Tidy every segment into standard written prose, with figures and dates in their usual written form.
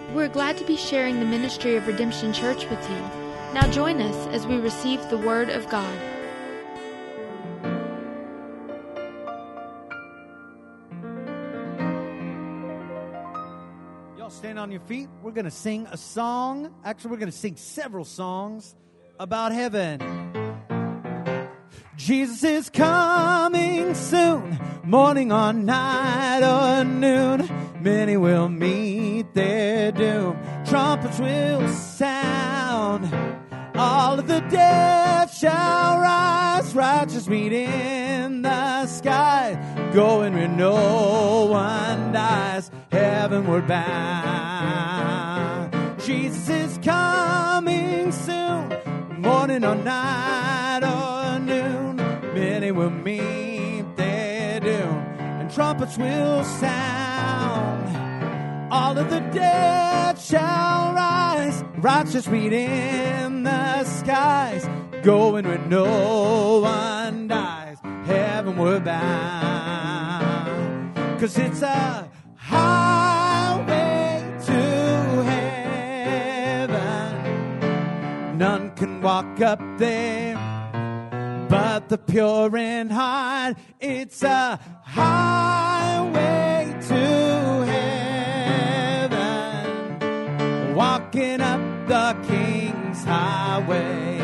We're glad to be sharing the ministry of Redemption Church with you. Now join us as we receive the Word of God. Y'all stand on your feet. We're going to sing a song. Actually, we're going to sing several songs about heaven. Jesus is coming soon, morning or night or noon. Many will meet their doom. Trumpets will sound. All of the dead shall rise. Righteous meet in the sky. Going where no one dies. Heavenward bound. Jesus is coming soon, morning or night or noon. Many will meet their doom, and trumpets will sound. All of the dead shall rise. Righteous meet in the skies. Going where no one dies. Heavenward bound. 'Cause it's a highway to heaven. None can walk up there but the pure in heart. It's a highway to heaven, walking up the King's highway.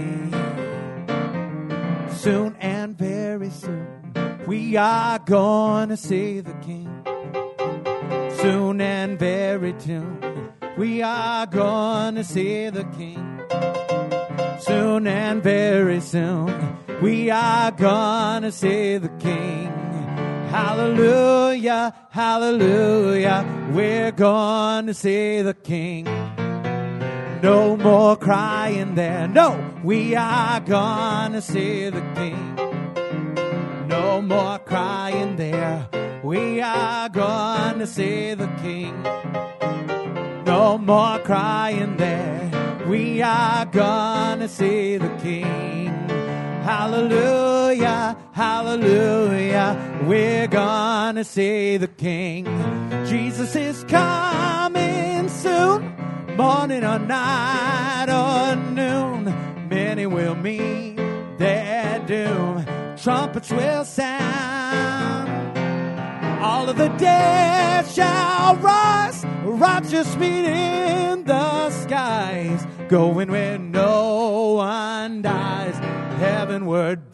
Soon and very soon we are going to see the King. Soon and very soon we are going to see the King. Soon and very soon we are gonna see the King. Hallelujah, hallelujah, we're gonna see the King. No more crying there, no, we are gonna see the King. No more crying there, we are gonna see the King. No more crying there, we are gonna see the King. Hallelujah, hallelujah, we're gonna see the King. Jesus is coming soon, morning or night or noon. Many will meet their doom. Trumpets will sound. All of the dead shall rise. Righteous meet in the skies. Going where no one dies. Heavenward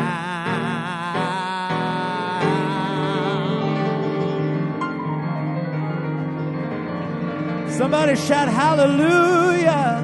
bound. Somebody shout hallelujah.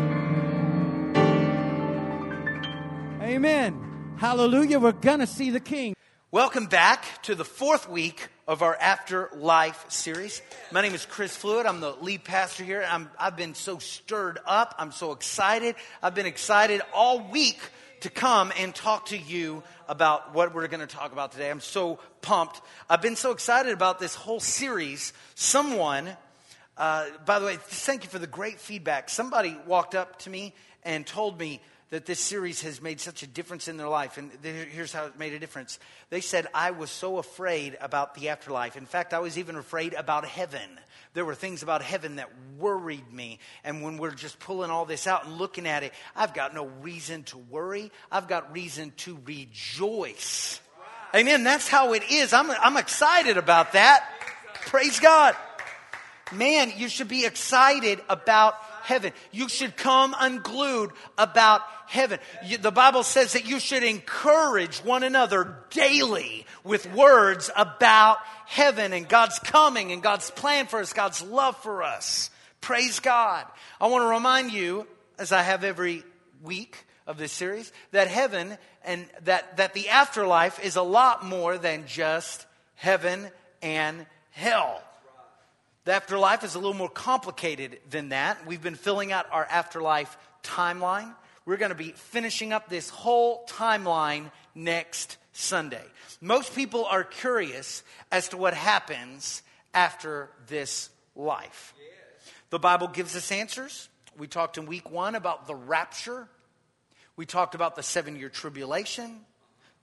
Amen. Hallelujah. We're gonna see the King. Welcome back to the fourth week of our Afterlife series. My name is Chris Fluid. I'm the lead pastor here. I've been so stirred up. I'm so excited. I've been excited all week to come and talk to you about what we're going to talk about today. I'm so pumped. I've been so excited about this whole series. Someone, by the way, thank you for the great feedback. Somebody walked up to me and told me that this series has made such a difference in their life. And here's how it made a difference. They said, I was so afraid about the afterlife. In fact, I was even afraid about heaven. There were things about heaven that worried me. And when we're just pulling all this out and looking at it, I've got no reason to worry. I've got reason to rejoice. Right. Amen. That's how it is. I'm excited about that. Praise God. Man, you should be excited about heaven. You should come unglued about heaven. The Bible says that you should encourage one another daily with words about heaven and God's coming and God's plan for us, God's love for us. Praise God. I want to remind you, as I have every week of this series, that heaven and that the afterlife is a lot more than just heaven and hell. The afterlife is a little more complicated than that. We've been filling out our afterlife timeline. We're going to be finishing up this whole timeline next Sunday. Most people are curious as to what happens after this life. The Bible gives us answers. We talked in week 1 about the rapture. We talked about the 7-year tribulation.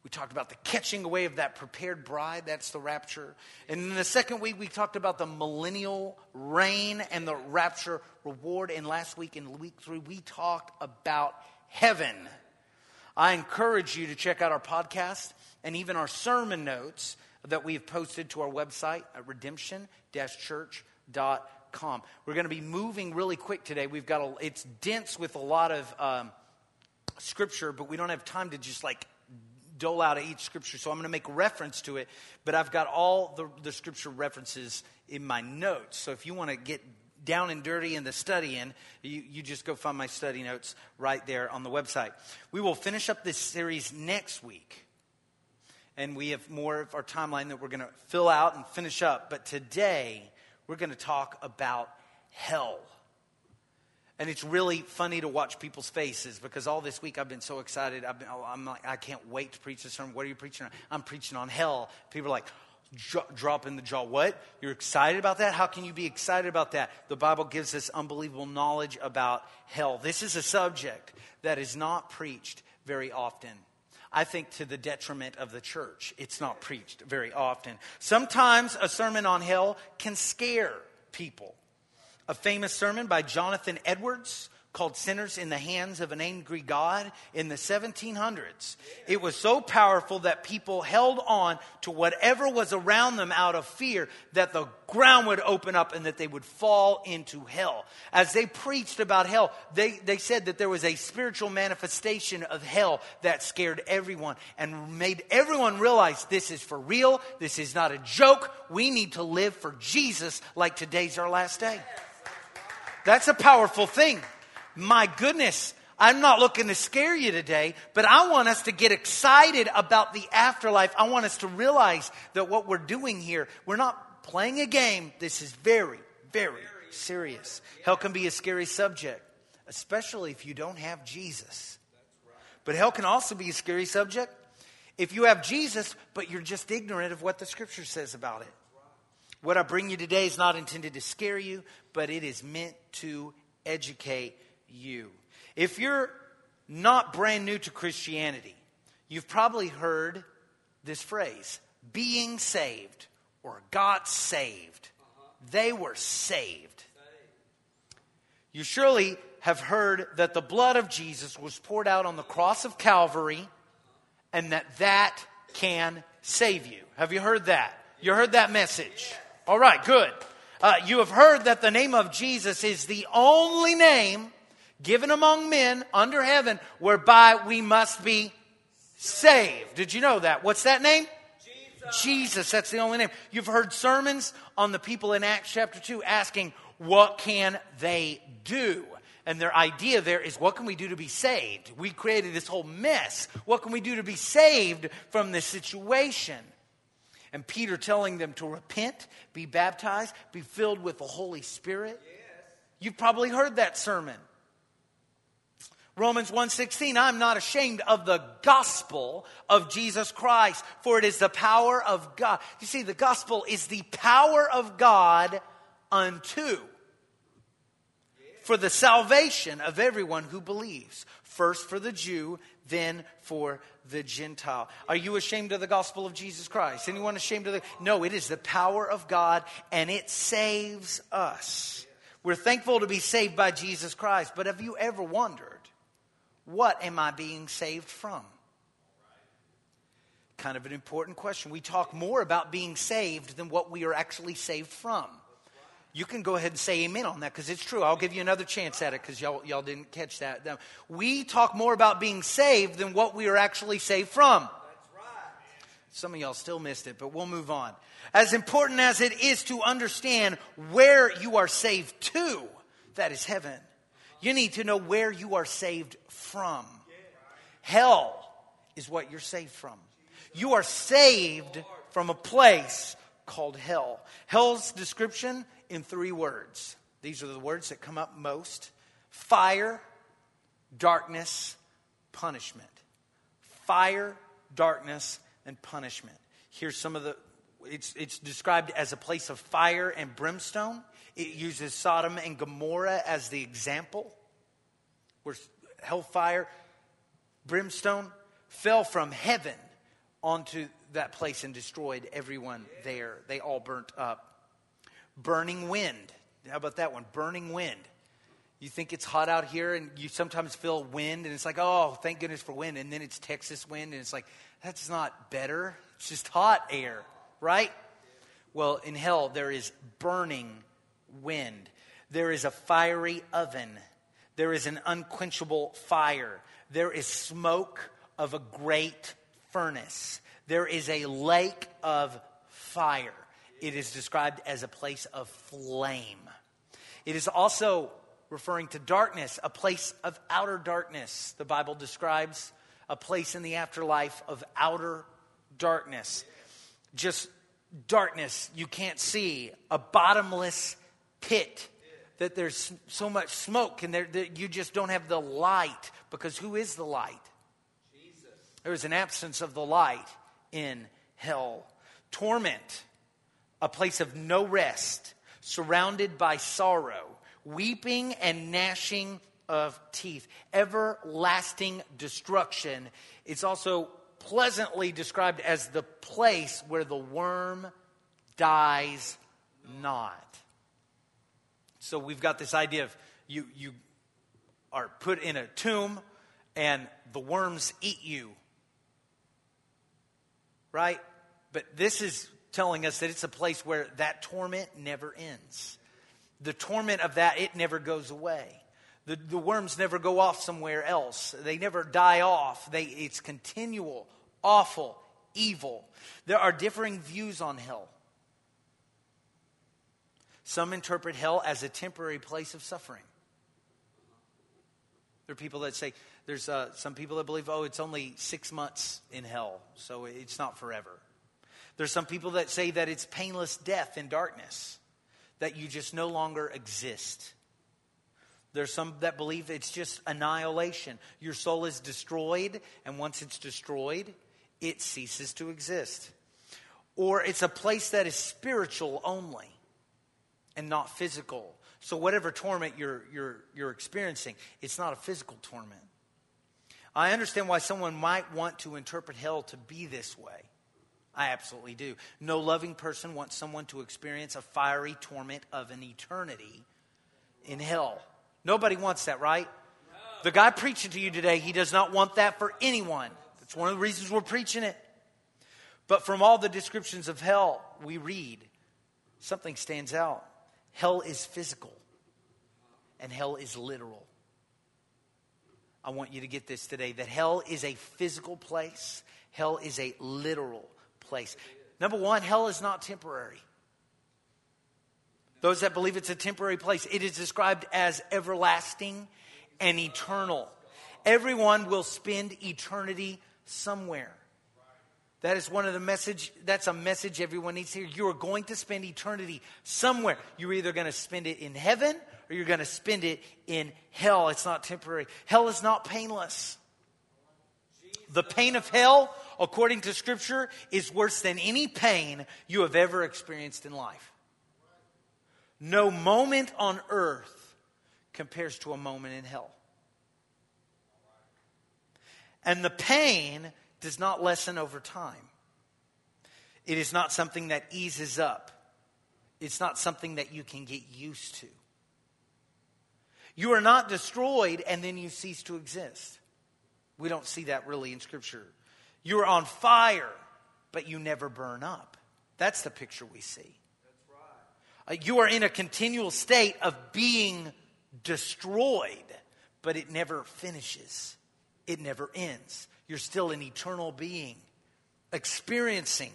We talked about the catching away of that prepared bride. That's the rapture. And in the second week, we talked about the millennial reign and the rapture reward. And last week, in week 3, we talked about heaven. I encourage you to check out our podcast and even our sermon notes that we have posted to our website at redemption-church.com. We're going to be moving really quick today. It's dense with a lot of scripture, but we don't have time to just dole out each scripture, so I'm going to make reference to it, but I've got all the scripture references in my notes. So if you want to get down and dirty in the studying, you just go find my study notes right there on the website. We will finish up this series next week, and we have more of our timeline that we're going to fill out and finish up. But today, we're going to talk about hell. And it's really funny to watch people's faces because all this week I've been so excited. I'm like, I can't wait to preach this sermon. What are you preaching on? I'm preaching on hell. People are like, drop in the jaw. What? You're excited about that? How can you be excited about that? The Bible gives us unbelievable knowledge about hell. This is a subject that is not preached very often. I think to the detriment of the church. It's not preached very often. Sometimes a sermon on hell can scare people. A famous sermon by Jonathan Edwards called Sinners in the Hands of an Angry God in the 1700s. It was so powerful that people held on to whatever was around them out of fear that the ground would open up and that they would fall into hell. As they preached about hell, they said that there was a spiritual manifestation of hell that scared everyone and made everyone realize this is for real. This is not a joke. We need to live for Jesus like today's our last day. That's a powerful thing. My goodness, I'm not looking to scare you today, but I want us to get excited about the afterlife. I want us to realize that what we're doing here, we're not playing a game. This is very, very serious. Hell can be a scary subject, especially if you don't have Jesus. But hell can also be a scary subject if you have Jesus, but you're just ignorant of what the Scripture says about it. What I bring you today is not intended to scare you, but it is meant to educate you. If you're not brand new to Christianity, you've probably heard this phrase, being saved or got saved. They were saved. You surely have heard that the blood of Jesus was poured out on the cross of Calvary and that can save you. Have you heard that? You heard that message? All right, good. You have heard that the name of Jesus is the only name given among men under heaven whereby we must be saved. Did you know that? What's that name? Jesus. That's the only name. You've heard sermons on the people in Acts chapter 2 asking, what can they do? And their idea there is, what can we do to be saved? We created this whole mess. What can we do to be saved from this situation? And Peter telling them to repent, be baptized, be filled with the Holy Spirit. Yes. You've probably heard that sermon. Romans 1:16, I'm not ashamed of the gospel of Jesus Christ, for it is the power of God. You see, the gospel is the power of God unto, for the salvation of everyone who believes. First for the Jew, then for the Gentile. Are you ashamed of the gospel of Jesus Christ? Anyone ashamed of it? No, it is the power of God and it saves us. We're thankful to be saved by Jesus Christ, but have you ever wondered, what am I being saved from? Kind of an important question. We talk more about being saved than what we are actually saved from. You can go ahead and say amen on that because it's true. I'll give you another chance at it because y'all didn't catch that. We talk more about being saved than what we are actually saved from. That's right. Some of y'all still missed it, but we'll move on. As important as it is to understand where you are saved to, that is heaven, you need to know where you are saved from. Hell is what you're saved from. You are saved from a place called hell. Hell's description in 3 words. These are the words that come up most. Fire, darkness, punishment. Fire, darkness, and punishment. Here's some of the, it's described as a place of fire and brimstone. It uses Sodom and Gomorrah as the example, where hellfire, brimstone fell from heaven onto that place and destroyed everyone there. They all burnt up. Burning wind. How about that one? Burning wind. You think it's hot out here and you sometimes feel wind and it's like, oh, thank goodness for wind. And then it's Texas wind and it's like, that's not better. It's just hot air, right? Well, in hell, there is burning wind. There is a fiery oven. There is an unquenchable fire. There is smoke of a great furnace. There is a lake of fire. It is described as a place of flame. It is also referring to darkness, a place of outer darkness. The Bible describes a place in the afterlife of outer darkness. Just darkness you can't see, a bottomless pit. That there's so much smoke and that you just don't have the light. Because who is the light? Jesus. There is an absence of the light in hell. Torment, a place of no rest, surrounded by sorrow, weeping and gnashing of teeth, everlasting destruction. It's also pleasantly described as the place where the worm dies not. So we've got this idea of you are put in a tomb and the worms eat you. Right? But this is telling us that it's a place where that torment never ends. The torment of that, it never goes away. The worms never go off somewhere else. They never die off. It's continual, awful, evil. There are differing views on hell. Some interpret hell as a temporary place of suffering. There are people that say, there's some people that believe, it's only 6 months in hell, so it's not forever. There's some people that say that it's painless death in darkness, that you just no longer exist. There's some that believe it's just annihilation. Your soul is destroyed, and once it's destroyed, it ceases to exist. Or it's a place that is spiritual only and not physical. So whatever torment you're experiencing, it's not a physical torment. I understand why someone might want to interpret hell to be this way. I absolutely do. No loving person wants someone to experience a fiery torment of an eternity in hell. Nobody wants that, right? The guy preaching to you today, he does not want that for anyone. That's one of the reasons we're preaching it. But from all the descriptions of hell we read, something stands out. Hell is physical, and hell is literal. I want you to get this today, that hell is a physical place. Hell is a literal place. Number one, hell is not temporary. Those that believe it's a temporary place, it is described as everlasting and eternal. Everyone will spend eternity somewhere. That is one of the message. That's a message everyone needs to hear. You are going to spend eternity somewhere. You're either going to spend it in heaven or you're going to spend it in hell. It's not temporary. Hell is not painless. The pain of hell, according to Scripture, is worse than any pain you have ever experienced in life. No moment on earth compares to a moment in hell. And the pain does not lessen over time. It is not something that eases up. It's not something that you can get used to. You are not destroyed and then you cease to exist. We don't see that really in Scripture. You are on fire, but you never burn up. That's the picture we see. That's right. You are in a continual state of being destroyed, but it never finishes. It never ends. You're still an eternal being, experiencing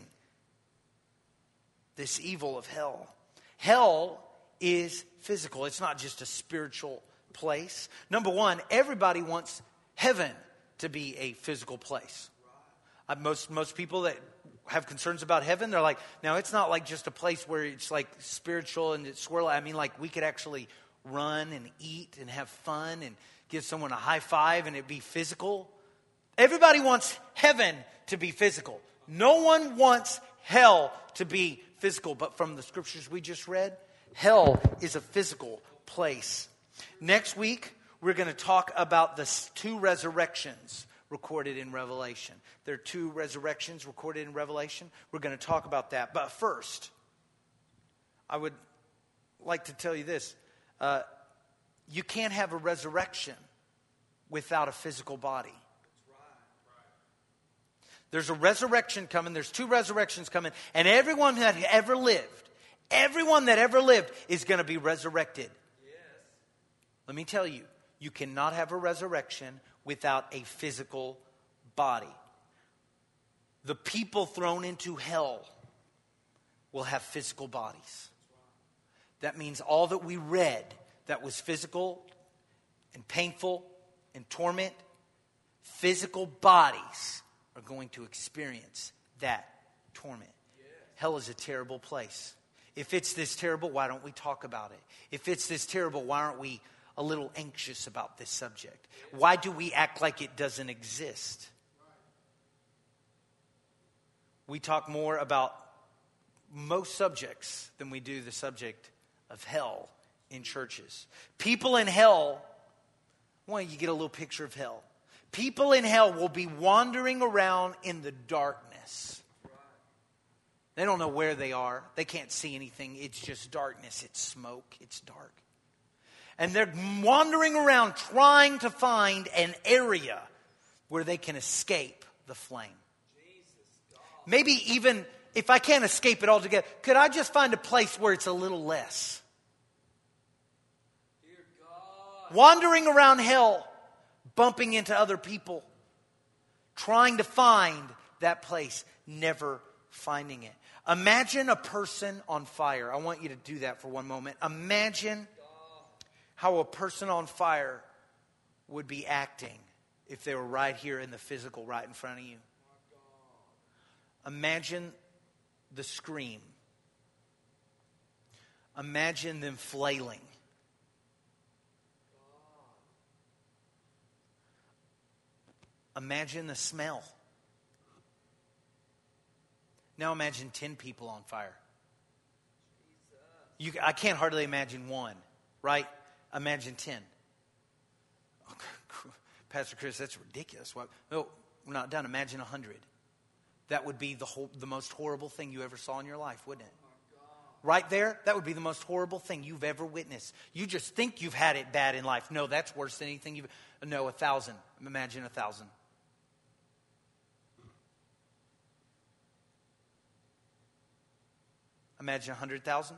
this evil of hell. Hell is physical. It's not just a spiritual place. Number one, everybody wants heaven to be a physical place. Most people that have concerns about heaven, they're like, now it's not like just a place where it's like spiritual and it's swirly. I mean, like we could actually run and eat and have fun and give someone a high five and it'd be physical. Everybody wants heaven to be physical. No one wants hell to be physical. But from the scriptures we just read, hell is a physical place. Next week, we're going to talk about the two resurrections. recorded in Revelation. There are 2 resurrections recorded in Revelation. We're going to talk about that. But first, I would like to tell you this. You can't have a resurrection without a physical body. There's a resurrection coming. There's 2 resurrections coming. And everyone that ever lived is going to be resurrected. Yes. Let me tell you, you cannot have a resurrection without a physical body. The people thrown into hell will have physical bodies. That means all that we read that was physical and painful and torment, physical bodies are going to experience that torment. Yes. Hell is a terrible place. If it's this terrible, why don't we talk about it? If it's this terrible, why aren't we a little anxious about this subject? Why do we act like it doesn't exist? We talk more about most subjects than we do the subject of hell in churches. People in hell, I want you to get a little picture of hell. People in hell will be wandering around in the darkness. They don't know where they are. They can't see anything. It's just darkness. It's smoke. It's dark. And they're wandering around trying to find an area where they can escape the flame. Maybe even if I can't escape it altogether, could I just find a place where it's a little less? Wandering around hell, bumping into other people, trying to find that place, never finding it. Imagine a person on fire. I want you to do that for one moment. Imagine how a person on fire would be acting if they were right here in the physical, right in front of you. Imagine the scream. Imagine them flailing. Imagine the smell. Now imagine 10 people on fire. I can't hardly imagine one, right? Imagine 10. Okay, Pastor Chris, that's ridiculous. No, we're not done. Imagine 100. That would be the most horrible thing you ever saw in your life, wouldn't it? Right there, that would be the most horrible thing you've ever witnessed. You just think you've had it bad in life. No, that's worse than anything you've... No, 1,000. Imagine 1,000. Imagine 100,000.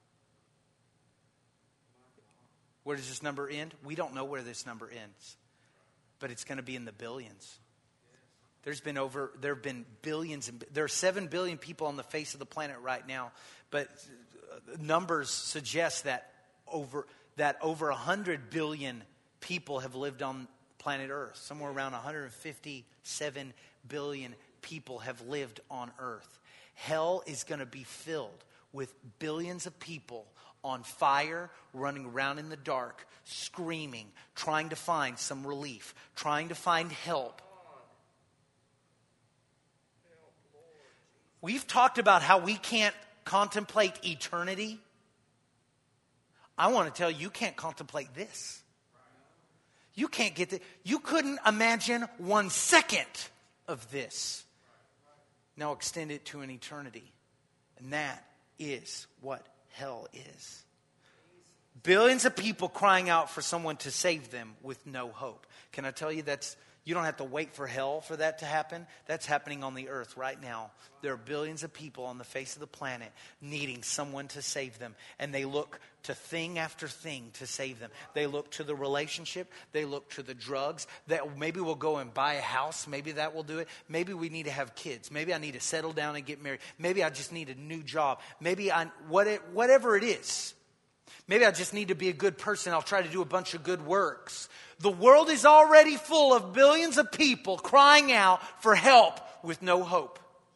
Where does this number end? We don't know where this number ends. But it's going to be in the billions. There have been billions, and there are 7 billion people on the face of the planet right now. But numbers suggest that over 100 billion people have lived on planet Earth. Somewhere around 157 billion people have lived on Earth. Hell is going to be filled with billions of people on fire, running around in the dark, screaming, trying to find some relief, trying to find help. We've talked about how we can't contemplate eternity. I want to tell you, you can't contemplate this. You can't get this. You couldn't imagine 1 second of this. Now extend it to an eternity. And that is what hell is. Billions of people crying out for someone to save them with no hope. Can I tell you you don't have to wait for hell for that to happen. That's happening on the earth right now. There are billions of people on the face of the planet needing someone to save them. And they look to thing after thing to save them. They look to the relationship. They look to the drugs. That maybe we'll go and buy a house. Maybe that will do it. Maybe we need to have kids. Maybe I need to settle down and get married. Maybe I just need a new job. Maybe whatever it is. Maybe I just need to be a good person. I'll try to do a bunch of good works. The world is already full of billions of people crying out for help with no hope.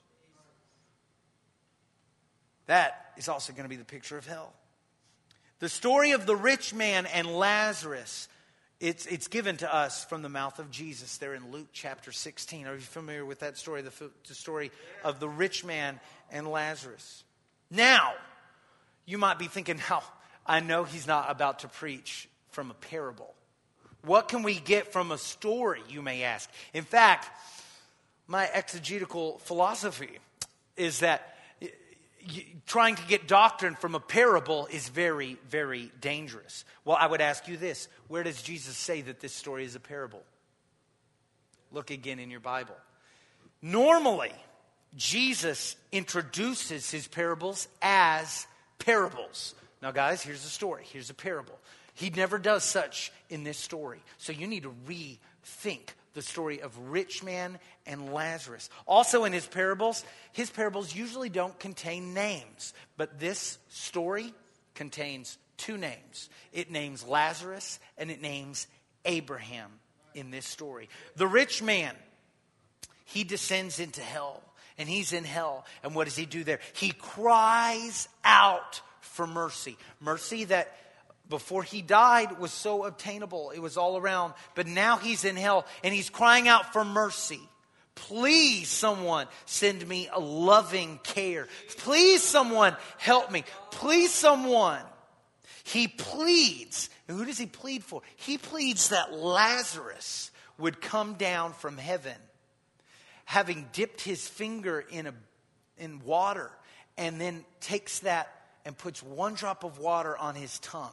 That is also going to be the picture of hell. The story of the rich man and Lazarus, it's given to us from the mouth of Jesus there in Luke chapter 16. Are you familiar with that story, the story of the rich man and Lazarus? Now, you might be thinking, I know he's not about to preach from a parable. What can we get from a story, you may ask? In fact, my exegetical philosophy is that trying to get doctrine from a parable is very, very dangerous. Well, I would ask you this. Where does Jesus say that this story is a parable? Look again in your Bible. Normally, Jesus introduces his parables as parables. Now, guys, here's the story. Here's a parable. He never does such in this story. So you need to rethink the story of rich man and Lazarus. Also in his parables usually don't contain names. But this story contains two names. It names Lazarus and it names Abraham in this story. The rich man, he descends into hell. And he's in hell. And what does he do there? He cries out for mercy. Mercy that before he died was so obtainable. It was all around. But now he's in hell and he's crying out for mercy. Please, someone, send me a loving care. Please, someone, help me. Please, someone. He pleads. And who does he plead for? He pleads that Lazarus would come down from heaven, having dipped his finger in water, and then takes that and puts one drop of water on his tongue.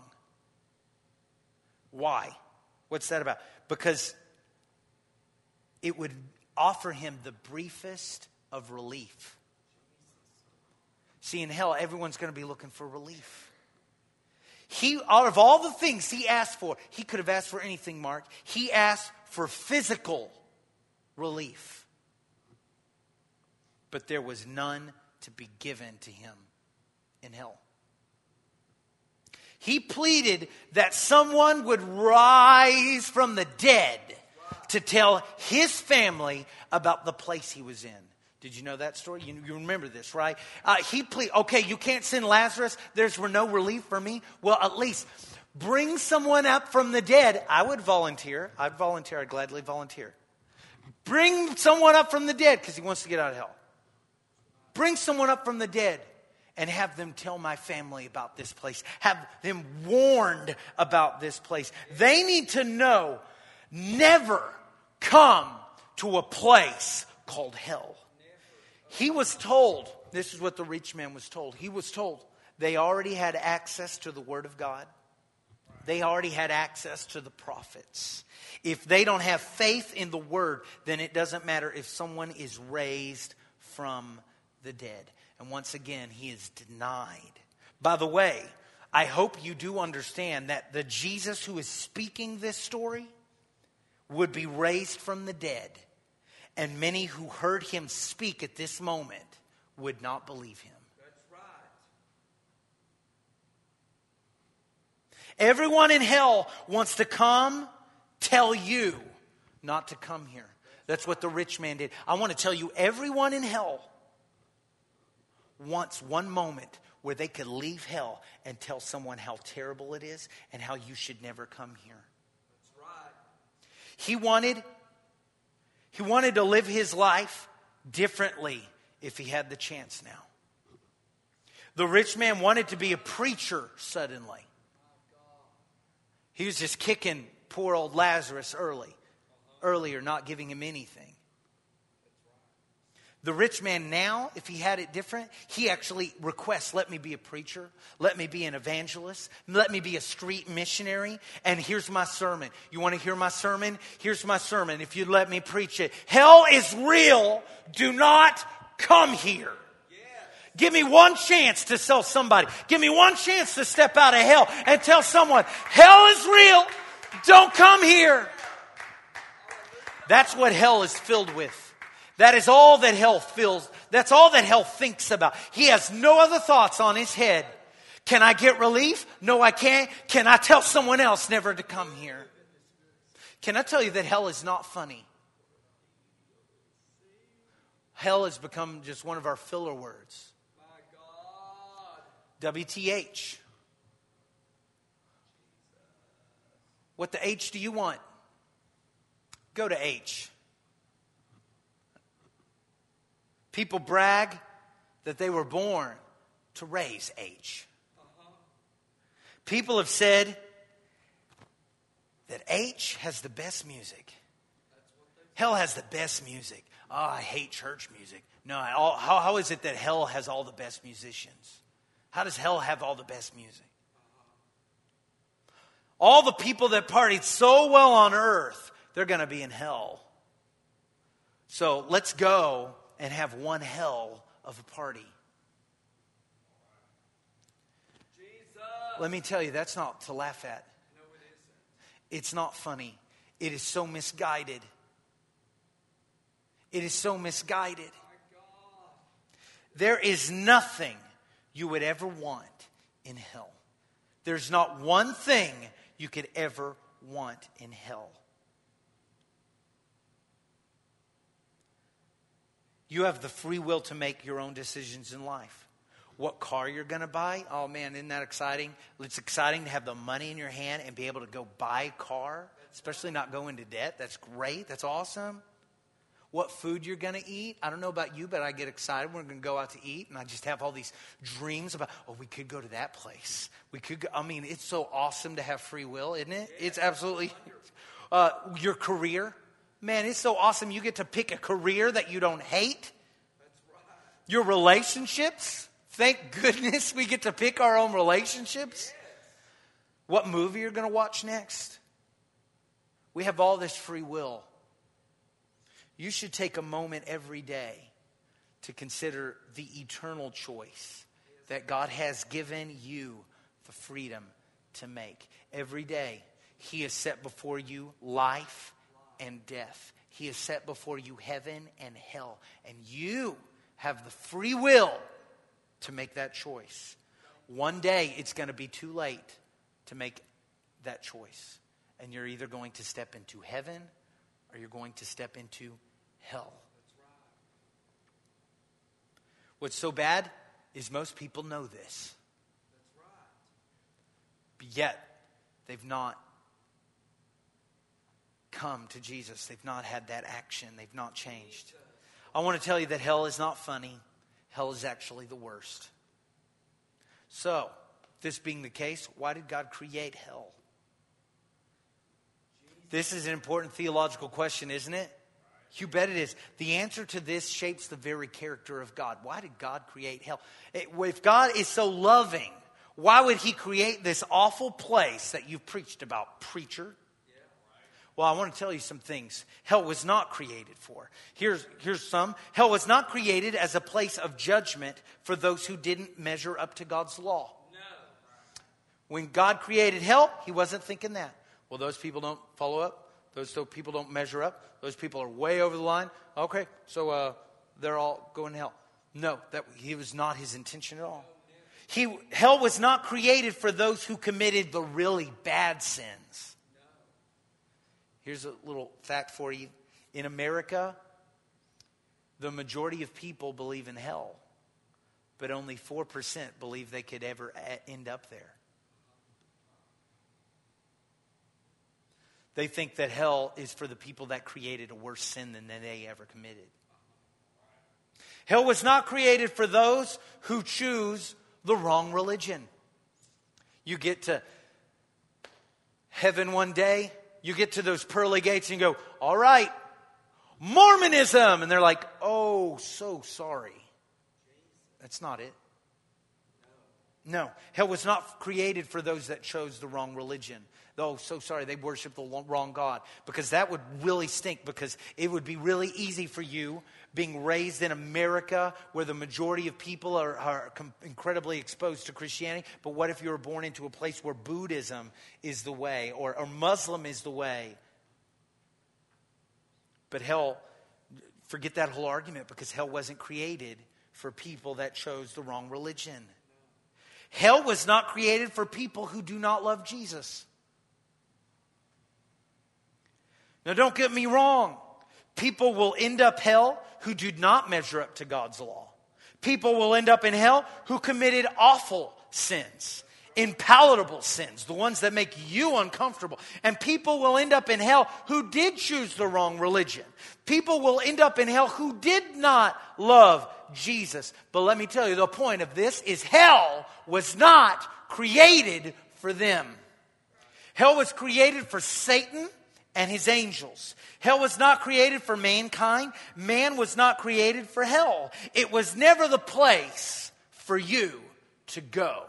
Why? What's that about? Because it would offer him the briefest of relief. See, in hell, everyone's going to be looking for relief. Out of all the things he asked for, he could have asked for anything, Mark. He asked for physical relief. But there was none to be given to him in hell. He pleaded that someone would rise from the dead to tell his family about the place he was in. Did you know that story? You remember this, right? He pleaded, okay, you can't send Lazarus. There's no relief for me. Well, at least bring someone up from the dead. I would volunteer. I'd gladly volunteer. Bring someone up from the dead because he wants to get out of hell. Bring someone up from the dead and have them tell my family about this place. Have them warned about this place. They need to know, never come to a place called hell. He was told, this is what the rich man was told. He was told they already had access to the Word of God. They already had access to the prophets. If they don't have faith in the Word, then it doesn't matter if someone is raised from the dead. And once again, he is denied. By the way, I hope you do understand that the Jesus who is speaking this story would be raised from the dead. And many who heard him speak at this moment would not believe him. That's right. Everyone in hell wants to come tell you not to come here. That's what the rich man did. I want to tell you, everyone in hell wants one moment where they could leave hell and tell someone how terrible it is and how you should never come here. That's right. He wanted to live his life differently if he had the chance now. The rich man wanted to be a preacher suddenly. He was just kicking poor old Lazarus earlier, not giving him anything. The rich man now, if he had it different, he actually requests, let me be a preacher, let me be an evangelist, let me be a street missionary, and here's my sermon. You want to hear my sermon? Here's my sermon, if you'd let me preach it. Hell is real. Do not come here. Give me one chance to tell somebody. Give me one chance to step out of hell and tell someone, hell is real. Don't come here. That's what hell is filled with. That is all that hell feels. That's all that hell thinks about. He has no other thoughts on his head. Can I get relief? No, I can't. Can I tell someone else never to come here? Can I tell you that hell is not funny? Hell has become just one of our filler words. WTH. What the H do you want? Go to H. People brag that they were born to raise H. People have said that H has the best music. Hell has the best music. Oh, I hate church music. No, how is it that hell has all the best musicians? How does hell have all the best music? All the people that partied so well on earth, they're going to be in hell. So let's go and have one hell of a party. Jesus. Let me tell you, that's not to laugh at. No, it isn't. It's not funny. It is so misguided. It is so misguided. There is nothing you would ever want in hell. There's not one thing you could ever want in hell. You have the free will to make your own decisions in life. What car you're going to buy? Oh man, isn't that exciting? It's exciting to have the money in your hand and be able to go buy a car, especially not go into debt. That's great. That's awesome. What food you're going to eat? I don't know about you, but I get excited. We're going to go out to eat, and I just have all these dreams about, oh, we could go to that place. We could go. I mean, it's so awesome to have free will, isn't it? It's absolutely. Your career. Man, it's so awesome. You get to pick a career that you don't hate. Your relationships. Thank goodness we get to pick our own relationships. What movie you're going to watch next. We have all this free will. You should take a moment every day to consider the eternal choice that God has given you the freedom to make. Every day, He has set before you life and death. He has set before you heaven and hell. And you have the free will to make that choice. One day, it's going to be too late to make that choice. And you're either going to step into heaven or you're going to step into hell. What's so bad is most people know this. But yet, they've not come to Jesus. They've not had that action. They've not changed. I want to tell you that hell is not funny. Hell is actually the worst. So, this being the case, why did God create hell? This is an important theological question, isn't it? You bet it is. The answer to this shapes the very character of God. Why did God create hell? If God is so loving, why would He create this awful place that you've preached about, preacher? Well, I want to tell you some things. Hell was not created for. Here's some. Hell was not created as a place of judgment for those who didn't measure up to God's law. No. When God created hell, He wasn't thinking that. Well, those people don't follow up. Those people don't measure up. Those people are way over the line. Okay, so they're all going to hell. No, that he was not His intention at all. Hell was not created for those who committed the really bad sins. Here's a little fact for you. In America, the majority of people believe in hell, but only 4% believe they could ever end up there. They think that hell is for the people that created a worse sin than they ever committed. Hell was not created for those who choose the wrong religion. You get to heaven one day, you get to those pearly gates and you go, all right, Mormonism. And they're like, oh, so sorry. That's not it. No, hell was not created for those that chose the wrong religion. Oh, so sorry, they worship the wrong God. Because that would really stink, because it would be really easy for you being raised in America where the majority of people are incredibly exposed to Christianity. But what if you were born into a place where Buddhism is the way, or Muslim is the way? But hell, forget that whole argument, because hell wasn't created for people that chose the wrong religion. Hell was not created for people who do not love Jesus. Now, don't get me wrong. People will end up hell who do not measure up to God's law. People will end up in hell who committed awful sins, unpalatable sins, the ones that make you uncomfortable. And people will end up in hell who did choose the wrong religion. People will end up in hell who did not love Jesus. But let me tell you, the point of this is hell was not created for them. Hell was created for Satan and his angels. Hell was not created for mankind. Man was not created for hell. It was never the place for you to go.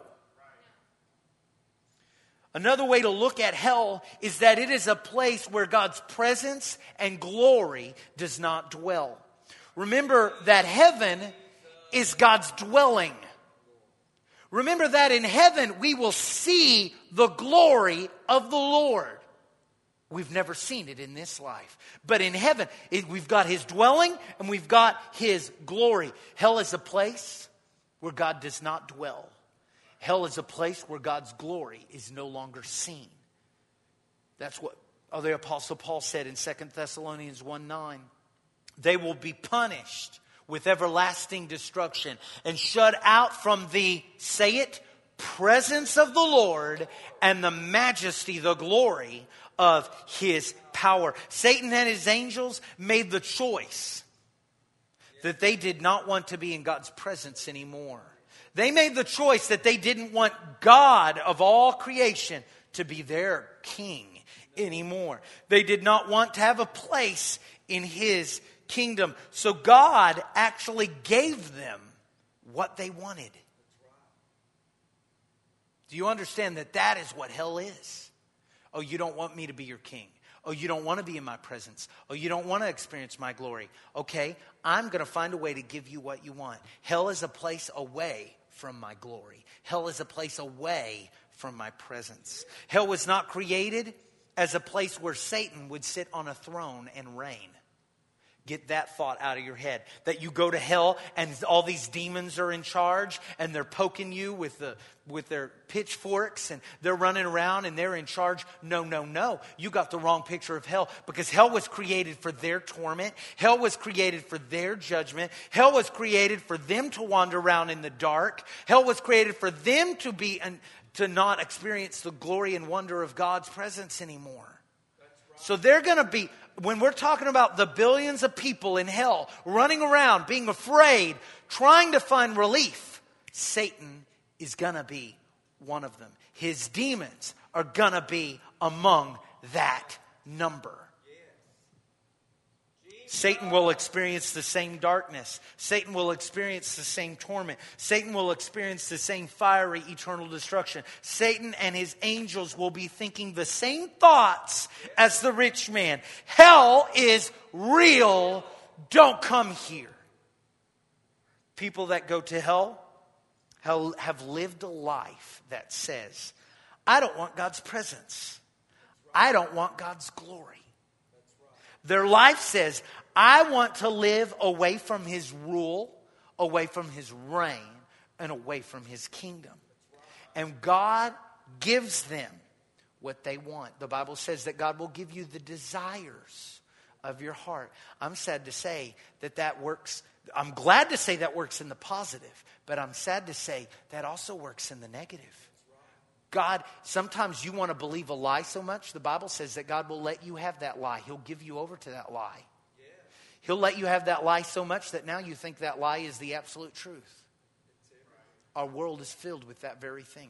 Another way to look at hell is that it is a place where God's presence and glory does not dwell. Remember that heaven is God's dwelling. Remember that in heaven we will see the glory of the Lord. We've never seen it in this life. But in heaven, we've got His dwelling and we've got His glory. Hell is a place where God does not dwell. Hell is a place where God's glory is no longer seen. That's what the Apostle Paul said in 2 Thessalonians 1:9. They will be punished with everlasting destruction and shut out from the, say it, presence of the Lord and the majesty, the glory of His power. Satan and his angels made the choice that they did not want to be in God's presence anymore. They made the choice that they didn't want God of all creation to be their king anymore. They did not want to have a place in His kingdom. So God actually gave them what they wanted. Do you understand that that is what hell is? Oh, you don't want me to be your king. Oh, you don't want to be in my presence. Oh, you don't want to experience my glory. Okay, I'm going to find a way to give you what you want. Hell is a place away from my glory. Hell is a place away from my presence. Hell was not created as a place where Satan would sit on a throne and reign. Get that thought out of your head. That you go to hell and all these demons are in charge and they're poking you with their pitchforks and they're running around and they're in charge. No, no, no. You got the wrong picture of hell, because hell was created for their torment. Hell was created for their judgment. Hell was created for them to wander around in the dark. Hell was created for them to not experience the glory and wonder of God's presence anymore. So they're going to be, when we're talking about the billions of people in hell running around, being afraid, trying to find relief, Satan is going to be one of them. His demons are going to be among that number. Satan will experience the same darkness. Satan will experience the same torment. Satan will experience the same fiery eternal destruction. Satan and his angels will be thinking the same thoughts as the rich man. Hell is real. Don't come here. People that go to hell have lived a life that says, I don't want God's presence. I don't want God's glory. Their life says, I want to live away from His rule, away from His reign, and away from His kingdom. And God gives them what they want. The Bible says that God will give you the desires of your heart. I'm sad to say that works. I'm glad to say that works in the positive, but I'm sad to say that also works in the negative. God, sometimes you want to believe a lie so much, the Bible says that God will let you have that lie. He'll give you over to that lie. He'll let you have that lie so much that now you think that lie is the absolute truth. Our world is filled with that very thing.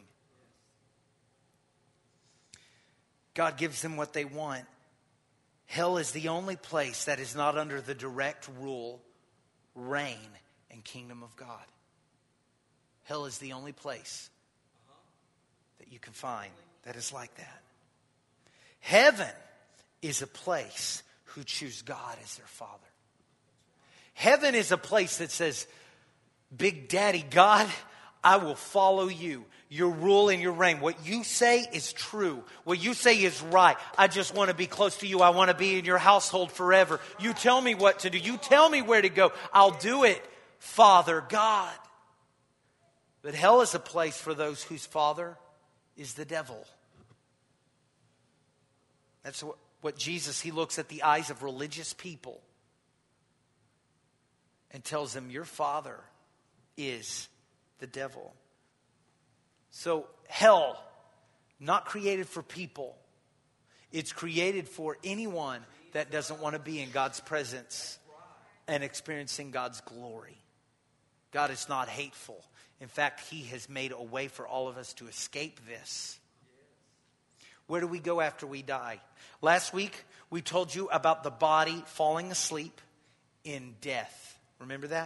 God gives them what they want. Hell is the only place that is not under the direct rule, reign, and kingdom of God. Hell is the only place that you can find that is like that. Heaven is a place who choose God as their Father. Heaven is a place that says, Big Daddy God, I will follow you. Your rule and your reign. What you say is true. What you say is right. I just want to be close to you. I want to be in your household forever. You tell me what to do. You tell me where to go. I'll do it, Father God. But hell is a place for those whose father is the devil. That's what Jesus, He looks at the eyes of religious people and tells them, your father is the devil. So hell, not created for people. It's created for anyone that doesn't want to be in God's presence and experiencing God's glory. God is not hateful. In fact, He has made a way for all of us to escape this. Where do we go after we die? Last week, we told you about the body falling asleep in death. Remember that?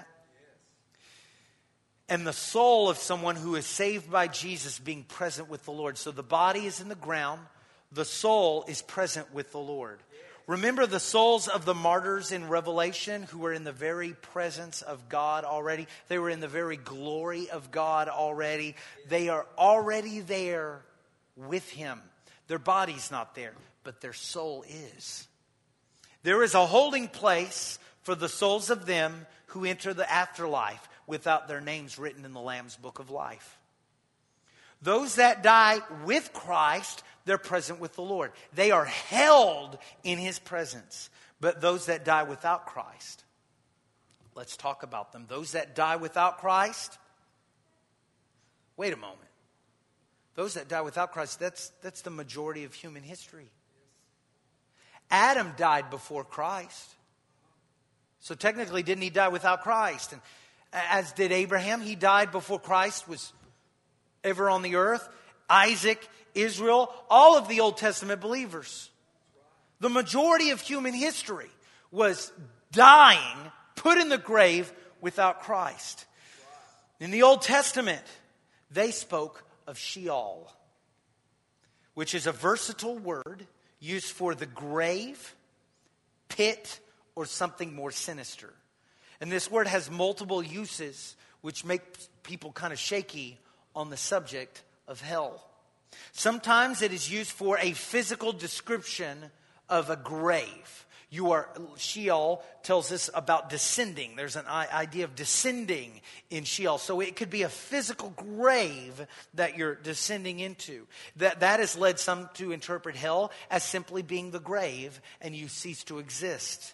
And the soul of someone who is saved by Jesus being present with the Lord. So the body is in the ground. The soul is present with the Lord. Remember the souls of the martyrs in Revelation who were in the very presence of God already. They were in the very glory of God already. They are already there with Him. Their body's not there, but their soul is. There is a holding place for the souls of them who enter the afterlife without their names written in the Lamb's Book of Life. Those that die with Christ, they're present with the Lord. They are held in His presence. But those that die without Christ, let's talk about them. Those that die without Christ, wait a moment. Those that die without Christ, that's the majority of human history. Adam died before Christ. So technically, didn't he die without Christ? And as did Abraham, he died before Christ was ever on the earth. Isaac, Israel, all of the Old Testament believers. The majority of human history was dying, put in the grave without Christ. In the Old Testament, they spoke of Sheol, which is a versatile word used for the grave, pit, or something more sinister. And this word has multiple uses, which make people kind of shaky on the subject of hell. Sometimes it is used for a physical description of a grave. Sheol tells us about descending. There's an idea of descending in Sheol. So it could be a physical grave that you're descending into. That has led some to interpret hell as simply being the grave and you cease to exist.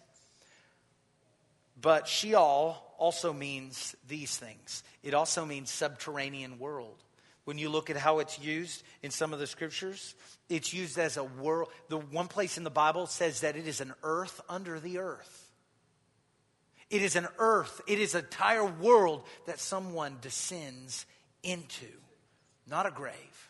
But Sheol also means these things. It also means subterranean world. When you look at how it's used in some of the scriptures, it's used as a world. The one place in the Bible says that it is an earth under the earth. It is an earth. It is an entire world that someone descends into, not a grave.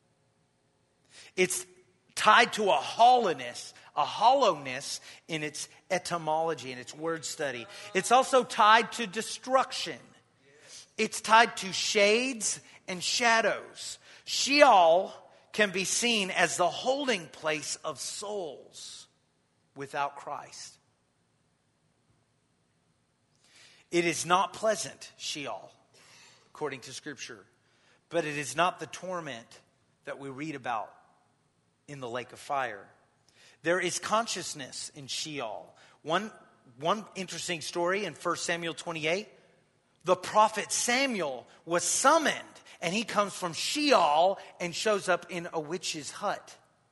It's tied to a hollowness in its etymology, in its word study. It's also tied to destruction. It's tied to shades and shadows. Sheol can be seen as the holding place of souls without Christ. It is not pleasant, Sheol, according to Scripture, but it is not the torment that we read about in the lake of fire. There is consciousness in Sheol. One interesting story in 1 Samuel 28, the prophet Samuel was summoned, and he comes from Sheol and shows up in a witch's hut.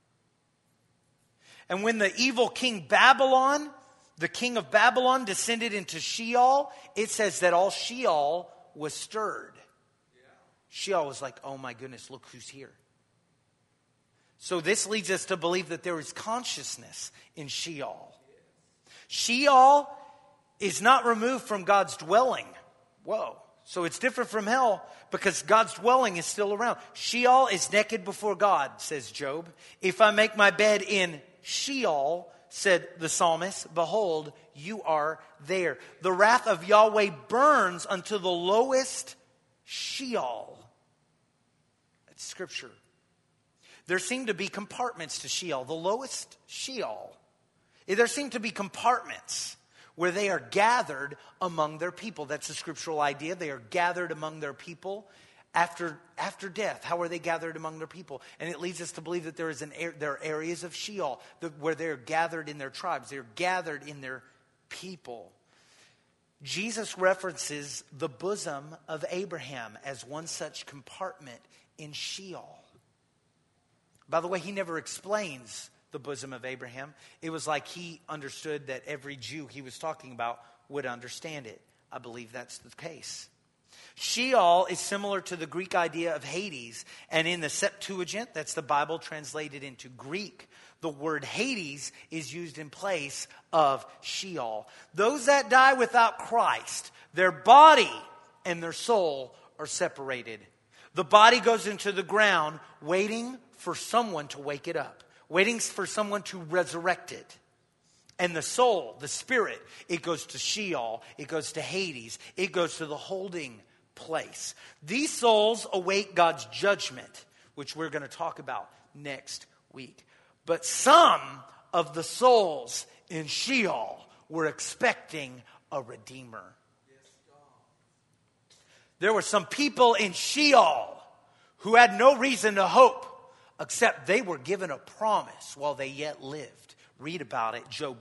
And when the evil king Babylon, the king of Babylon, descended into Sheol, it says that all Sheol was stirred. Sheol was like, oh my goodness, look who's here. So this leads us to believe that there is consciousness in Sheol. Sheol is not removed from God's dwelling. Whoa. So it's different from hell because God's dwelling is still around. Sheol is naked before God, says Job. If I make my bed in Sheol, said the psalmist, behold, you are there. The wrath of Yahweh burns unto the lowest Sheol. That's Scripture. There seem to be compartments to Sheol, the lowest Sheol. There seem to be compartments where they are gathered among their people. That's a scriptural idea. They are gathered among their people after death. How are they gathered among their people? And it leads us to believe that there are areas of Sheol where they're gathered in their tribes. They're gathered in their people. Jesus references the bosom of Abraham as one such compartment in Sheol. By the way, he never explains the bosom of Abraham. It was like he understood that every Jew he was talking about would understand it. I believe that's the case. Sheol is similar to the Greek idea of Hades. And in the Septuagint, that's the Bible translated into Greek, the word Hades is used in place of Sheol. Those that die without Christ, their body and their soul are separated. The body goes into the ground waiting for someone to wake it up, waiting for someone to resurrect it. And the soul, the spirit, it goes to Sheol, it goes to Hades, it goes to the holding place. These souls await God's judgment, which we're going to talk about next week. But some of the souls in Sheol were expecting a redeemer. There were some people in Sheol who had no reason to hope, except they were given a promise while they yet lived. Read about it, Job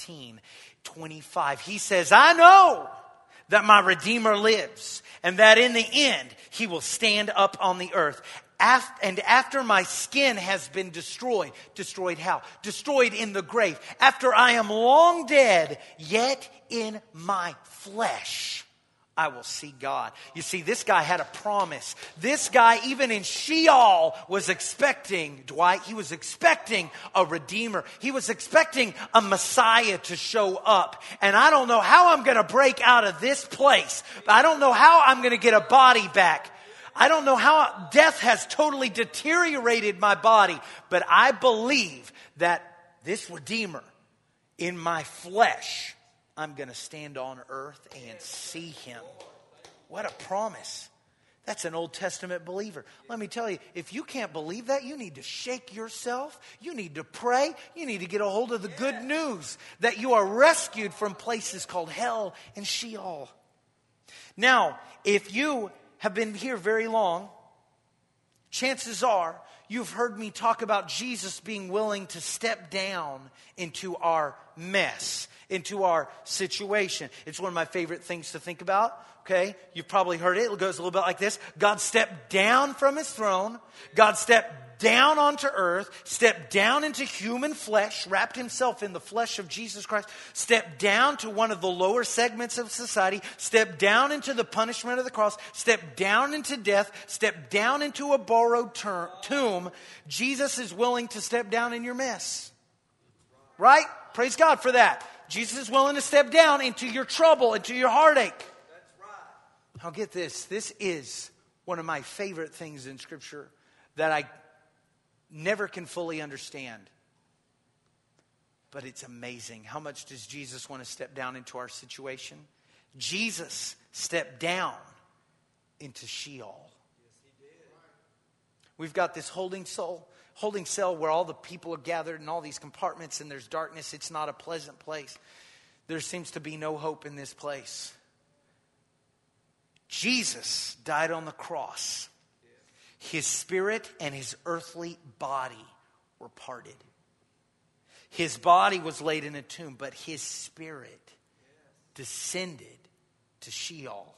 19:25. He says, I know that my Redeemer lives, and that in the end he will stand up on the earth. And after my skin has been destroyed how? Destroyed in the grave. After I am long dead, yet in my flesh I will see God. You see, this guy had a promise. This guy, even in Sheol, was expecting, Dwight, he was expecting a redeemer. He was expecting a Messiah to show up. And I don't know how I'm going to break out of this place. I don't know how I'm going to get a body back. I don't know how death has totally deteriorated my body. But I believe that this redeemer in my flesh, I'm going to stand on earth and see him. What a promise. That's an Old Testament believer. Let me tell you, if you can't believe that, you need to shake yourself. You need to pray. You need to get a hold of the good news that you are rescued from places called hell and Sheol. Now, if you have been here very long, chances are you've heard me talk about Jesus being willing to step down into our mess, into our situation. It's one of my favorite things to think about. Okay, you've probably heard it. It goes a little bit like this. God stepped down from his throne. God stepped down onto earth, stepped down into human flesh, wrapped himself in the flesh of Jesus Christ, stepped down to one of the lower segments of society, stepped down into the punishment of the cross, stepped down into death, stepped down into a borrowed tomb. Jesus is willing to step down in your mess. Right? Praise God for that. Jesus is willing to step down into your trouble, into your heartache. That's right. Now get this. This is one of my favorite things in Scripture that I never can fully understand. But it's amazing. How much does Jesus want to step down into our situation? Jesus stepped down into Sheol. Yes, he did. We've got this holding cell where all the people are gathered in all these compartments and there's darkness. It's not a pleasant place. There seems to be no hope in this place. Jesus died on the cross. His spirit and his earthly body were parted. His body was laid in a tomb, but his spirit descended to Sheol.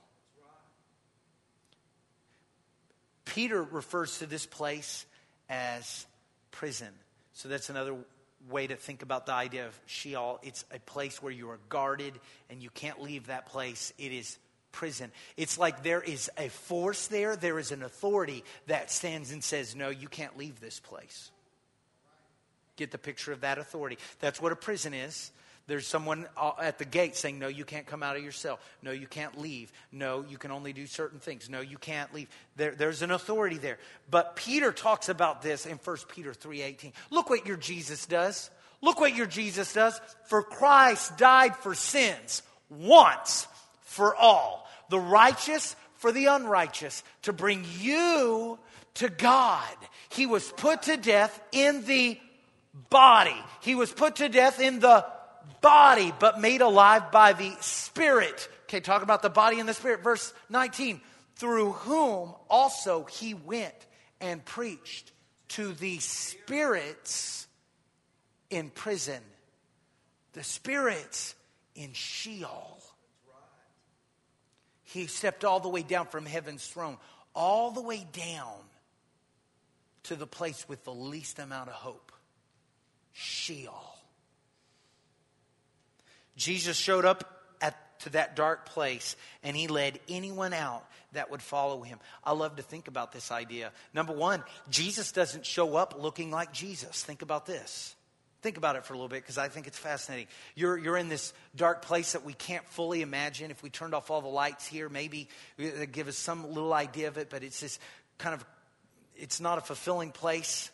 Peter refers to this place as prison. So that's another way to think about the idea of Sheol. It's a place where you are guarded and you can't leave that place. It is prison. It's like there is a force there. There is an authority that stands and says, no, you can't leave this place. Get the picture of that authority. That's what a prison is. There's someone at the gate saying, no, you can't come out of your cell. No, you can't leave. No, you can only do certain things. No, you can't leave. There's an authority there. But Peter talks about this in 1 Peter 3:18. Look what your Jesus does. Look what your Jesus does. For Christ died for sins once for all. The righteous for the unrighteous. To bring you to God. He was put to death in the body. He was put to death in the body, but made alive by the Spirit. Okay, talk about the body and the Spirit. Verse 19. Through whom also he went and preached to the spirits in prison. The spirits in Sheol. He stepped all the way down from heaven's throne, all the way down to the place with the least amount of hope. Sheol. Jesus showed up to that dark place and he led anyone out that would follow him. I love to think about this idea. Number one, Jesus doesn't show up looking like Jesus. Think about this. Think about it for a little bit because I think it's fascinating. You're in this dark place that we can't fully imagine. If we turned off all the lights here, maybe it'd give us some little idea of it, but it's this kind of, it's not a fulfilling place.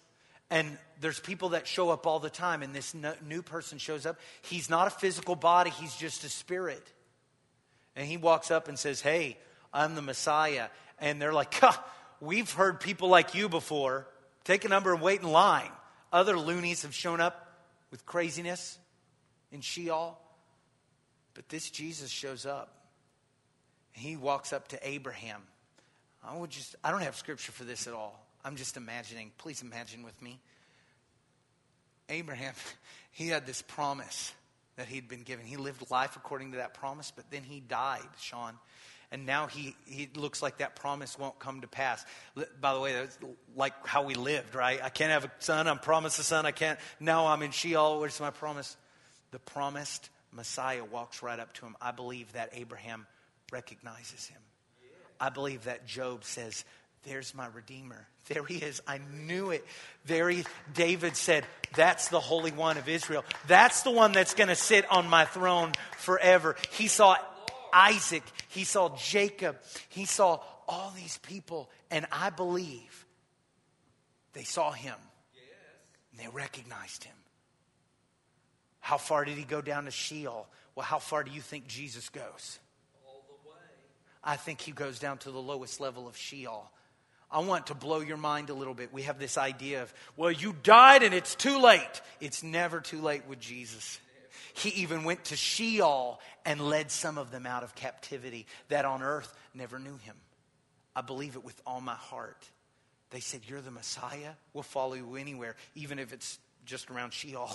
And there's people that show up all the time, and this new person shows up. He's not a physical body, he's just a spirit. And he walks up and says, hey, I'm the Messiah. And they're like, we've heard people like you before. Take a number and wait in line. Other loonies have shown up with craziness in Sheol. But this Jesus shows up. He walks up to Abraham. I don't have scripture for this at all. I'm just imagining. Please imagine with me. Abraham, he had this promise that he'd been given. He lived life according to that promise, but then he died, Sean. And now he looks like that promise won't come to pass. By the way, that's like how we lived, right? I can't have a son. I'm promised a son. I can't. Now I'm in Sheol. Where's my promise? The promised Messiah walks right up to him. I believe that Abraham recognizes him. I believe that Job says, there's my Redeemer. There he is. I knew it. David said, that's the Holy One of Israel. That's the one that's going to sit on my throne forever. He saw Isaac. He saw Jacob. He saw all these people. And I believe they saw him. And they recognized him. How far did he go down to Sheol? Well, how far do you think Jesus goes? All the way. I think he goes down to the lowest level of Sheol. I want to blow your mind a little bit. We have this idea of, well, you died and it's too late. It's never too late with Jesus. He even went to Sheol and led some of them out of captivity that on earth never knew him. I believe it with all my heart. They said, you're the Messiah? We'll follow you anywhere, even if it's just around Sheol.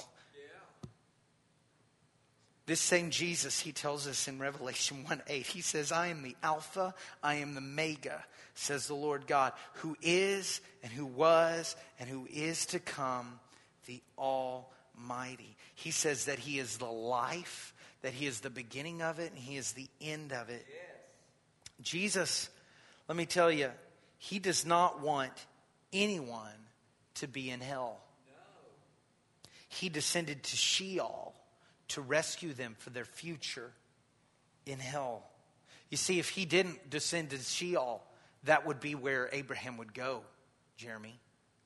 This same Jesus, he tells us in Revelation 1:8, he says, I am the Alpha, I am the Mega, says the Lord God, who is and who was and who is to come, the Almighty. He says that he is the life, that he is the beginning of it, and he is the end of it. Yes. Jesus, let me tell you, he does not want anyone to be in hell. No. He descended to Sheol to rescue them for their future in hell. You see, if he didn't descend to Sheol, that would be where Abraham would go, Jeremy.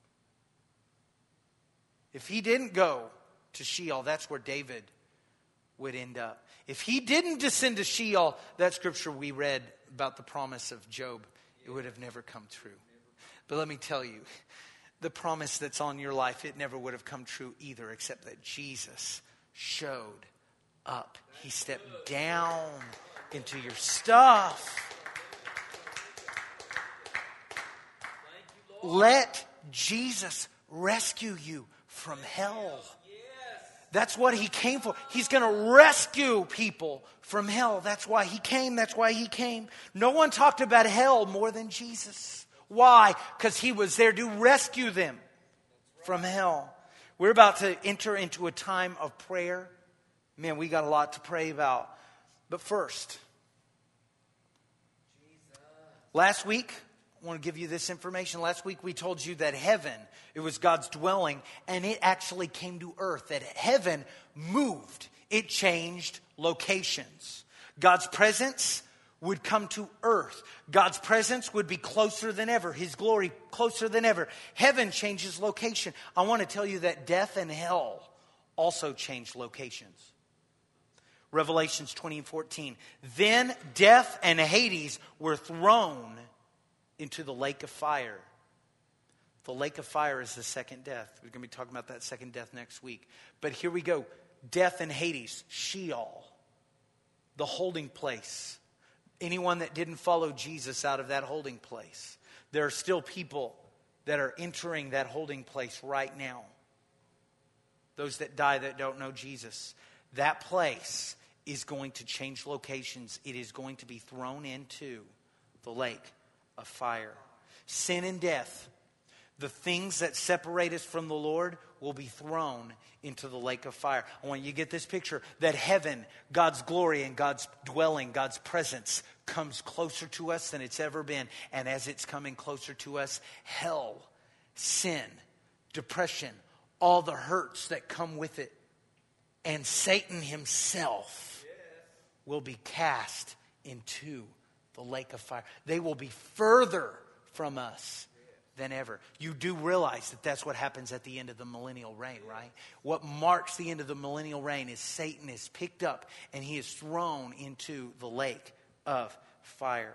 If he didn't go to Sheol, that's where David would end up. If he didn't descend to Sheol, that scripture we read about the promise of Job, it would have never come true. But let me tell you, the promise that's on your life, it never would have come true either, except that Jesus showed up. He stepped down into your stuff. Let Jesus rescue you from hell. That's what he came for. He's going to rescue people from hell. That's why he came. That's why he came. No one talked about hell more than Jesus. Why? Because he was there to rescue them from hell. We're about to enter into a time of prayer. Man, we got a lot to pray about. But first, last week, I want to give you this information. Last week we told you that heaven, it was God's dwelling, and it actually came to earth. That heaven moved. It changed locations. God's presence would come to earth. God's presence would be closer than ever. His glory closer than ever. Heaven changes location. I want to tell you that death and hell also changed locations. Revelations 20:14. Then death and Hades were thrown into the lake of fire. The lake of fire is the second death. We're going to be talking about that second death next week. But here we go. Death and Hades, Sheol, the holding place. Anyone that didn't follow Jesus out of that holding place. There are still people that are entering that holding place right now. Those that die that don't know Jesus. That place is going to change locations. It is going to be thrown into the lake of fire. Sin and death, the things that separate us from the Lord, will be thrown into the lake of fire. I want you to get this picture that heaven, God's glory and God's dwelling, God's presence comes closer to us than it's ever been. And as it's coming closer to us, hell, sin, depression, all the hurts that come with it, and Satan himself will be cast into the lake of fire. They will be further from us than ever. You do realize that that's what happens at the end of the millennial reign, right? What marks the end of the millennial reign is Satan is picked up and he is thrown into the lake of fire.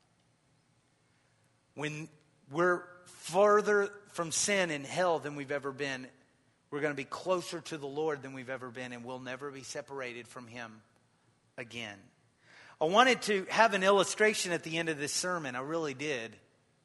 When we're further from sin and hell than we've ever been, we're going to be closer to the Lord than we've ever been, and we'll never be separated from Him again. I wanted to have an illustration at the end of this sermon. I really did.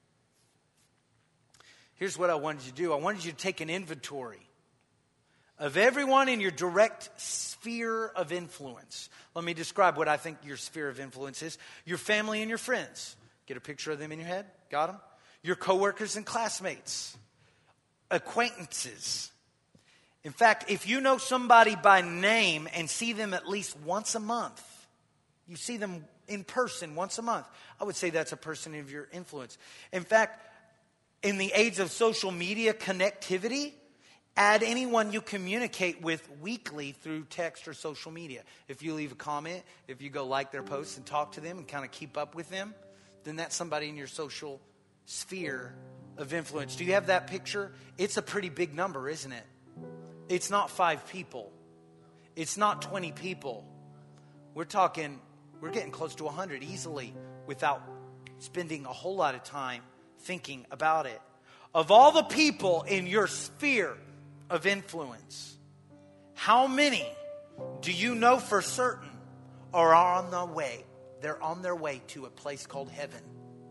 Here's what I wanted you to do. I wanted you to take an inventory of everyone in your direct sphere of influence. Let me describe what I think your sphere of influence is. Your family and your friends. Get a picture of them in your head? Got them? Your coworkers and classmates. Acquaintances. In fact, if you know somebody by name and see them at least once a month, you see them in person once a month, I would say that's a person of your influence. In fact, in the age of social media connectivity, add anyone you communicate with weekly through text or social media. If you leave a comment, if you go like their posts and talk to them and kind of keep up with them, then that's somebody in your social sphere of influence. Do you have that picture? It's a pretty big number, isn't it? It's not 5 people. It's not 20 people. We're getting close to 100 easily without spending a whole lot of time thinking about it. Of all the people in your sphere of influence, how many do you know for certain are on their way? They're on their way to a place called heaven.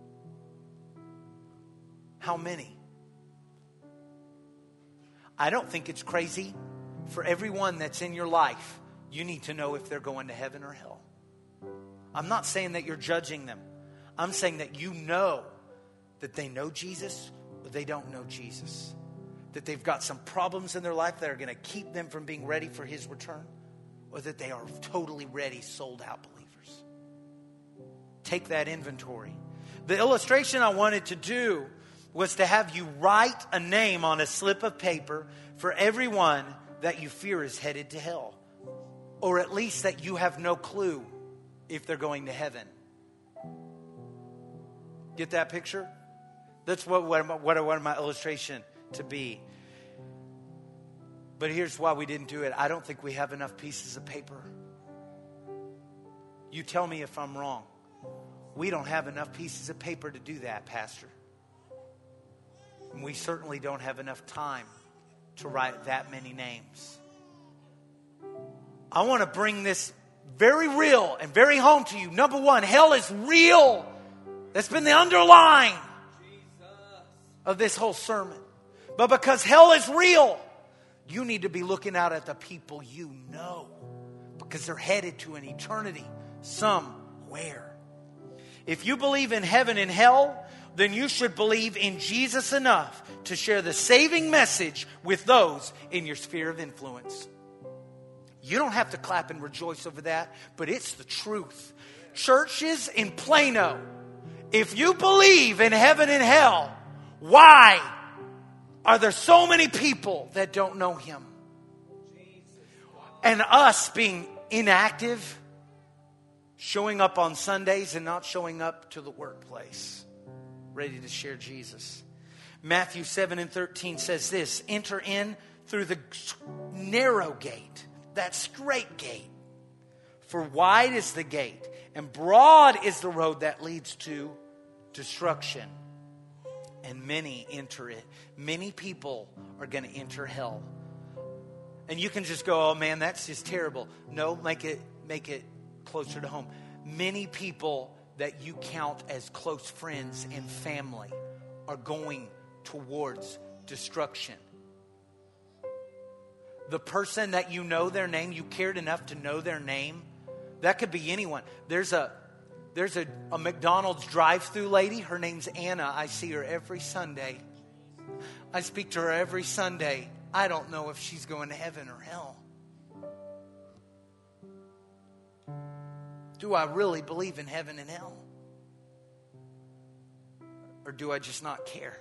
How many? I don't think it's crazy for everyone that's in your life. You need to know if they're going to heaven or hell. I'm not saying that you're judging them. I'm saying that you know that they know Jesus or they don't know Jesus. That they've got some problems in their life that are going to keep them from being ready for His return. Or that they are totally ready, sold out believers. Take that inventory. The illustration I wanted to do was to have you write a name on a slip of paper for everyone that you fear is headed to hell. Or at least that you have no clue if they're going to heaven. Get that picture? That's what I wanted my illustration to be. But here's why we didn't do it. I don't think we have enough pieces of paper. You tell me if I'm wrong. We don't have enough pieces of paper to do that, Pastor. And we certainly don't have enough time to write that many names. I want to bring this very real and very home to you. Number one, hell is real. That's been the underline of this whole sermon. But because hell is real, you need to be looking out at the people you know. Because they're headed to an eternity somewhere. If you believe in heaven and hell, then you should believe in Jesus enough to share the saving message with those in your sphere of influence. You don't have to clap and rejoice over that, but it's the truth. Churches in Plano, if you believe in heaven and hell, why are there so many people that don't know Him? And us being inactive, showing up on Sundays and not showing up to the workplace, ready to share Jesus. Matthew 7:13 says this: enter in through the narrow gate, that straight gate. For wide is the gate, and broad is the road that leads to destruction. And many enter it. Many people are going to enter hell. And you can just go, oh man, that's just terrible. No, make it closer to home. Many people that you count as close friends and family are going towards destruction. The person that you know their name, you cared enough to know their name, that could be anyone. There's a McDonald's drive-through lady. Her name's Anna. I see her every Sunday. I speak to her every Sunday. I don't know if she's going to heaven or hell. Do I really believe in heaven and hell? Or do I just not care?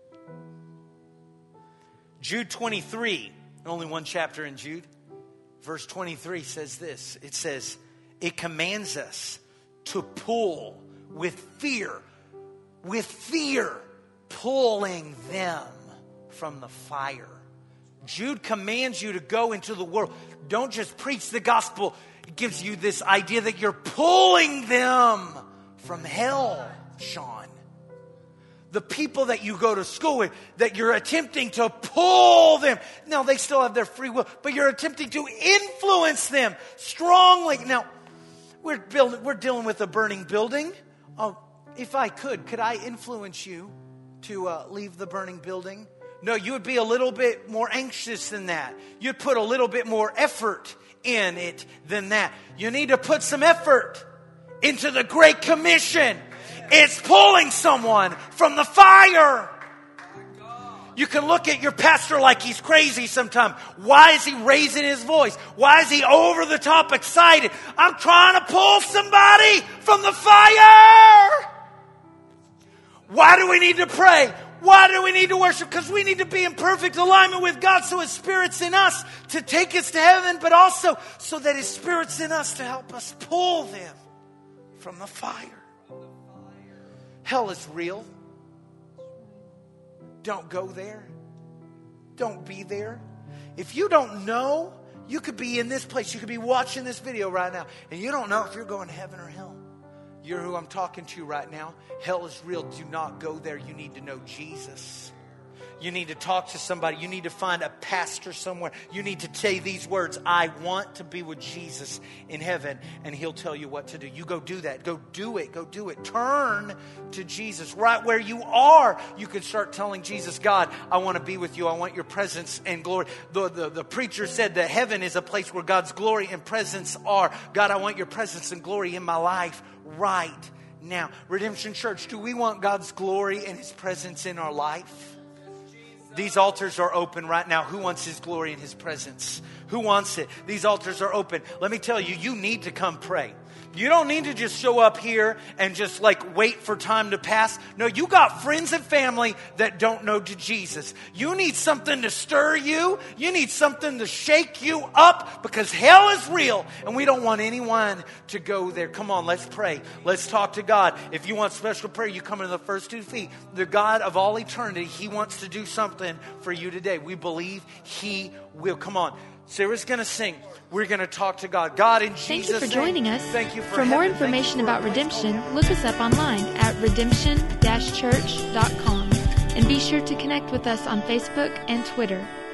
Jude 23, only one chapter in Jude. Verse 23 says this. It says, it commands us to pull with fear pulling them from the fire. Jude commands you to go into the world. Don't just preach the gospel. It gives you this idea that you're pulling them from hell, Sean. The people that you go to school with, that you're attempting to pull them. Now, they still have their free will, but you're attempting to influence them strongly. Now, we're dealing with a burning building. If I could I influence you to leave the burning building? No, you would be a little bit more anxious than that. You'd put a little bit more effort in it than that. You need to put some effort into the Great Commission. It's pulling someone from the fire. You can look at your pastor like he's crazy sometimes. Why is he raising his voice? Why is he over the top excited? I'm trying to pull somebody from the fire. Why do we need to pray? Why do we need to worship? Because we need to be in perfect alignment with God so His Spirit's in us to take us to heaven, but also so that His Spirit's in us to help us pull them from the fire. Hell is real. Don't go there. Don't be there. If you don't know, you could be in this place. You could be watching this video right now, and you don't know if you're going to heaven or hell. You're who I'm talking to right now. Hell is real. Do not go there. You need to know Jesus. You need to talk to somebody. You need to find a pastor somewhere. You need to say these words: I want to be with Jesus in heaven, and He'll tell you what to do. You go do that. Go do it. Go do it. Turn to Jesus. Right where you are, you can start telling Jesus, God, I want to be with you. I want your presence and glory. The preacher said that heaven is a place where God's glory and presence are. God, I want your presence and glory in my life right now. Redemption Church, do we want God's glory and His presence in our life? These altars are open right now. Who wants His glory and His presence? Who wants it? These altars are open. Let me tell you, you need to come pray. You don't need to just show up here and just wait for time to pass. No, you got friends and family that don't know to Jesus. You need something to stir you. You need something to shake you up, because hell is real and we don't want anyone to go there. Come on, let's pray. Let's talk to God. If you want special prayer, you come into the first 2 feet. The God of all eternity, He wants to do something for you today. We believe He will. Come on. Sarah's going to sing. We're going to talk to God. God, in Jesus' name. Thank you for joining us. Thank you for more information about Redemption, look us up online at redemption-church.com. And be sure to connect with us on Facebook and Twitter.